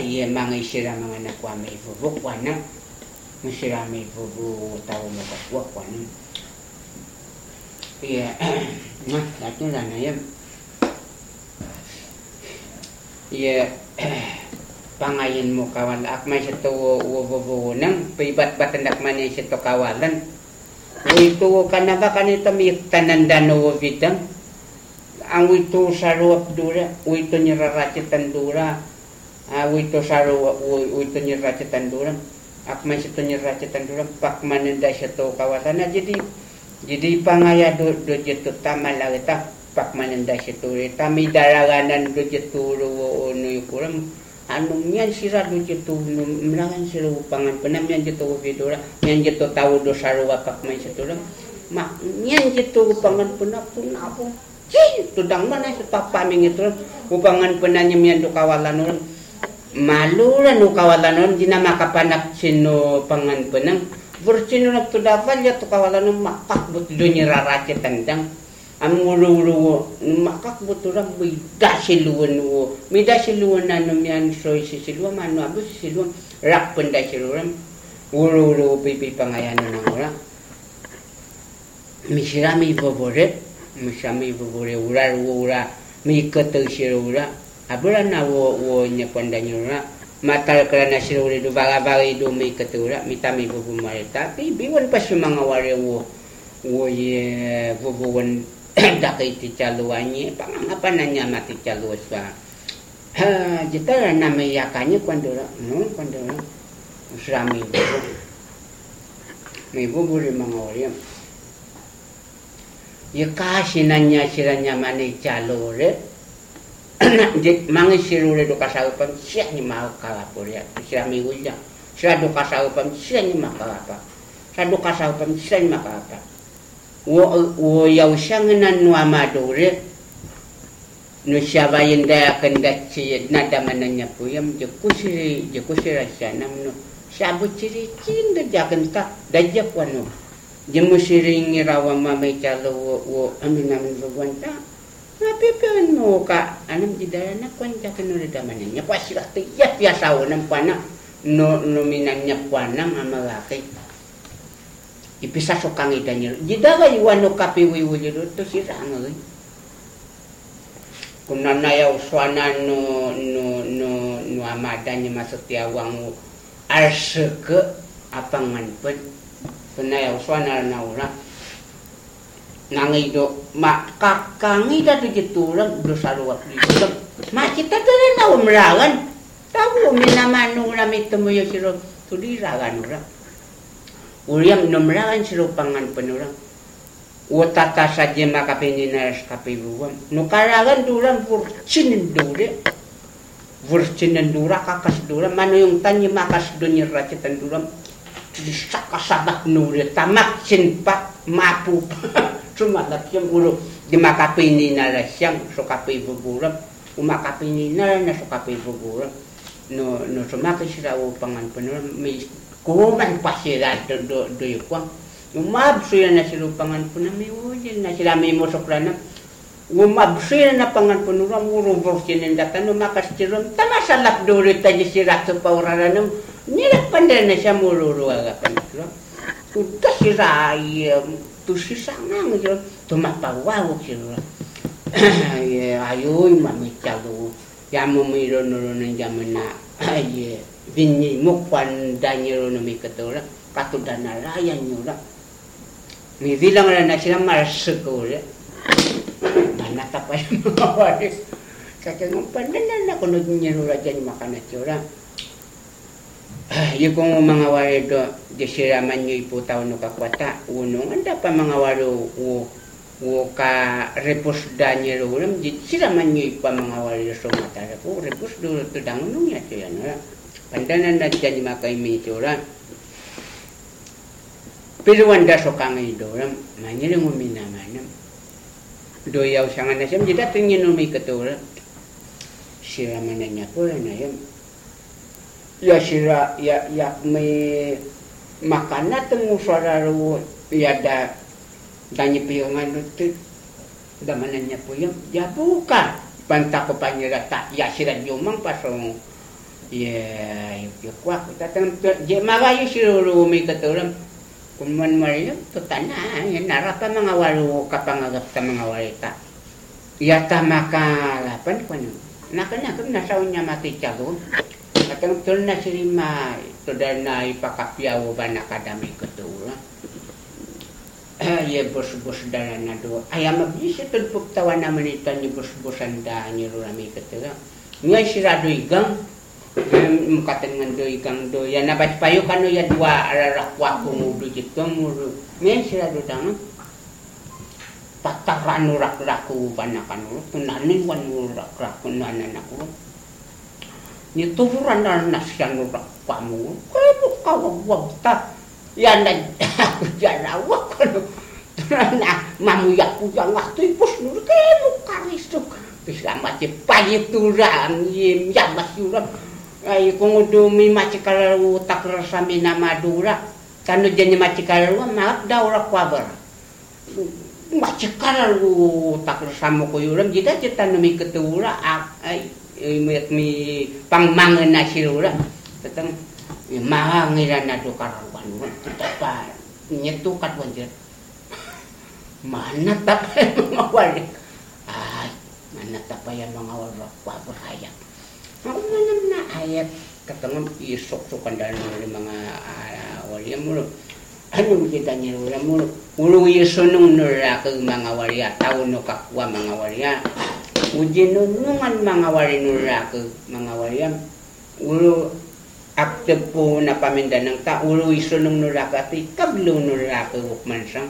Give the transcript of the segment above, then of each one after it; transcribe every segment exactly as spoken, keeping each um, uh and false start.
iya mangi sira mangana kwa me bubuk wana misira me bubu tahu mo kaswa wana iya nah datang lah ya iya pangayin mo kawan akmay sa to wo nang pibat batandak man sa to kawalan ito kanaba kanito mi tanandano vidang ang ito saruap dura ito nirarachitan dura ah ito saruap ito nirarachitan dura akmay sa to nirarachitan dura pakmananda sa to kawalan na jadi jadi pangaya do do jeto tama lagita pakmananda sa to tami daraganan do jeto ro no yukuram anong yan sira do jeto mlangan sira upangan penam yan jeto vidura yan jeto tawo do saruap pakmay sa to ma yan jeto upangan penap punapo Cih, tudang mana sa papaming ito upangan penanya miyan do kawalan nun malu ran do kawalan nun di na makapanak sino pangan penang bersino na to dapat ya to kawalan nun makakbut do nirarache tandang amululu makakbut ran mida siluan wo mida siluan na no miyan soy si siluan mano abu si siluan rak penda siluan ulu-ulu pipi pangayan ng ora misirami favorite misami bubure urar ura mi kata sirura abura na wo wo nya pandanya ura matal karena sirura do baga-baga do mi kata ura mitami bubu mare tapi biwan pas mga ware wo wo ye bubuwan dakai ti caluanye pangapan nanya mati caluaswa ha jeta na me yakanya kwandora no kwandora usrami bubu mi bubure mga ware ya kasi nanya siranya mani calore mangi sirure do kasaupan siya ni mau kalapur ya siya migunya siya do kasaupan siya ni makalapa siya do kasaupan siya ni makalapa wo wo yaw syanganan no amadore no siya bayin da kandat si nada mananya puyam je kusiri je kusira siya namno siya buciri cinda jakenta dajak wano Jemu siring rawa mamay calo wo wo amin namin bagwanta. Napipian mo ka anam jidara na kwanta kanuri daman niya pa sila tiyak ya sawo ng pana no nominan niya pana mamalaki. Ipisa so kang idanyo. Jidara iwano kapi wiwili to sira ngai. Kunanayaw swana no no no no amadanya masutiawang arseke apangan pen Penayaw suana na ura nangi do makakangi da do gitulang do saluwat gitulang ma kita dere na umragan tawo minamanong lamit mo yo siro tudiragan ura uriam numragan siro pangan penurang utata saja makapininas kapibuam nukaragan duran furcinin dure furcinin dura kakas dura mano yung tanyi makas dunyir racitan duram sakasabak nuri tamak sinpa mapu sumalap siyang ulo di makapini na siyang sukapi buburam umakapini na na sukapi buburam no no sumaki sila upangan penuram may kuman pa sila do do do yukwang umabso na sila upangan penuram may ujil na sila may musokrana umabso na pangan penuram urubor sinindatan umakas siram tamasalap duri tayo sila sa pauraranam nilak pandai na siya muluru agapan ito. Udah sira ayam tu sisangang ito tumapawaw sira. Ayoy mamicalo. Yamu miro nuro ng jaman na ay vinyi mukwan danyero na may katura katudan na rayan nyo ra. May bilang na na sila marsego ra. Manata pa yung mga wari. Kaya ng pandanan na kunod nyo ra dyan makanatyo yung kung mga wari do disiraman nyo iputaw no kakwata unong anda pa mga waro u u ka repos danyo ram disiraman nyo ipa mga wari so matara po repos do to dangunong ya to yan ora pandanan na dyan makay mitura pero wanda so kangay do ram manyiring uminamanam do yaw sangan na siyam jida tingin no may katura siraman na niya po na yan ya sira ya ya may makana teng usararo ya da danyi piyangan itu damanannya po yung ya buka panta ko pa nila ta ya sira yumang pasong Ya, yuk kuak tatang je magayo siruro mi katulam. Kung man mariyo to tanah narapa mga walu kapangagap ta mga walita. Yata makalapan kuno. Nakana kun nasaw niya matichago. Katang tul na sirima to dal na ipakapiaw ba nakadami katula. Ye bos-bos dalan na do. Ay mabisi tud pugtawan naman ito ni bos-bosan da ni rurami katula. Ngay sirado igang mukatan ngan do igang do ya nabat payo kano ya dua ararakwa kumudo jito muro ngay sirado dang pataran urak-raku banakan tunanin wan urak-raku nanan ako ni tuburan na nasyan urakwa mo kaya mo kawawag ta yan na ako dyan awak ano na mamuyak ko dyan ako ipos mo kaya mo karisok selamat je payituran yim yamas yuram ay kung dumi macikalaru takrar sami na madura kano dyan yung macikalaru maap daw ra kwabar macikalaru takrar samo ko yuram jita jita nami ketura ay mi pangmangan na silura tatang mangiran na do karawan uram tapa nyetukat wanjir mana tapay mga wali ay mana tapay mga wali kwabar hayak ako naman na ayat katangam isok-sokan dahil mga uh, wali mo ano kita niya wala mo ulo isunong nura ke mga wali tao no kakwa mga wali ujinunungan mga wali nura ke mga wali ulo aktif po na paminda ng ta ulo isunong nura ka ti kablo nura ke hukmansang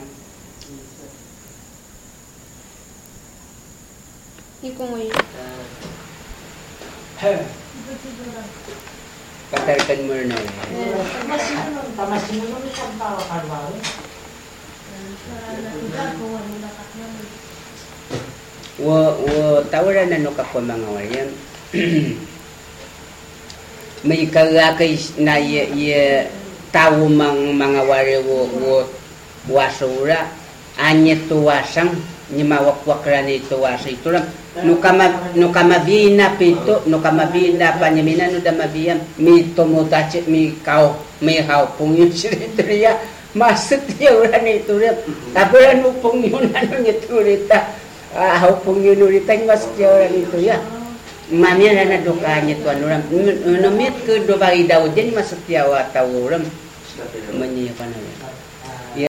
Iko ngayon. Patarikan mo na yun. Pamasin mo naman sa tao kalwari. Wo wo tawaran na no kapwa mga wayan. May kagakay na ye, ye tao mang mga wari wo wo wasura anyet tuwasang ni mawakwak rani tuwasa ito lang. No kama no kamabina pito no kamabina panyamina no damabiyan mi tomotache mi kau mi hau pungyo siritriya masut ya uran itu ria taburan mo pungyo ano nito rita hau pungyo rita masut ya uran itu ya mamia na dokanya tuan uram no mit ke do bagi daud jadi masut ya wa tawuram menyiapan